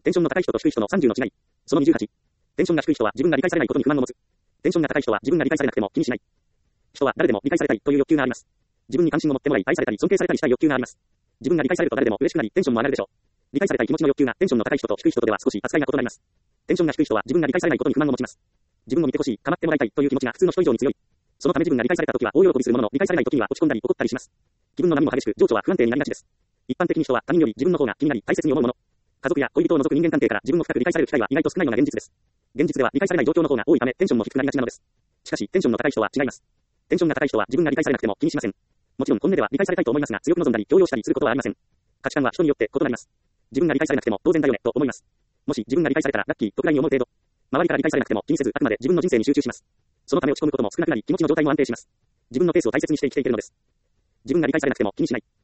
テンションの高い人と低い人の30の違い。その28。テンションが低い人は自分が理解されないことに不満を持つ。テンションが高い人は自分が理解されなくても気にしない。人は誰でも理解されたいという欲求があります。自分に関心を持ってもらい愛されたり尊敬されたりしたい欲求があります。自分が理解されると誰でも嬉しくなりテンションも上がるでしょう。理解されたい気持ちの欲求がテンションの高い人と低い人とでは少し扱いが異なります。テンションが低い人は自分が理解されないことに不満を持ちます。自分を見てほしい、構ってもらいたいという気持ちが普通の人以上に強い。そのため自分が理解されたときは大喜びするものの理解されないときには落ち込んだり怒ったりします。気分の波も激しく情緒は不安定になりがちです。一般的に人は他人より自分の方が気になり大切に思うもの。家族や恋人を除く人間関係から自分を深く理解される機会は意外と少ないのが現実です。現実では理解されない状況の方が多いためテンションも低くなりがちなのです。しかしテンションの高い人は違います。テンションが高い人は自分が理解されなくても気にしません。もちろん本音では理解されたいと思いますが強く望んだり強要したりすることはありません。価値観は人によって異なります。自分が理解されなくても当然だよねと思います。もし自分が理解されたらラッキーとくらいに思う程度。周りから理解されなくても気にせずあくまで自分の人生に集中します。そのため落ち込むことも少なくなり気持ちの状態も安定します。自分のペースを大切にして生きていけるのです。自分が理解されなくても気にしない。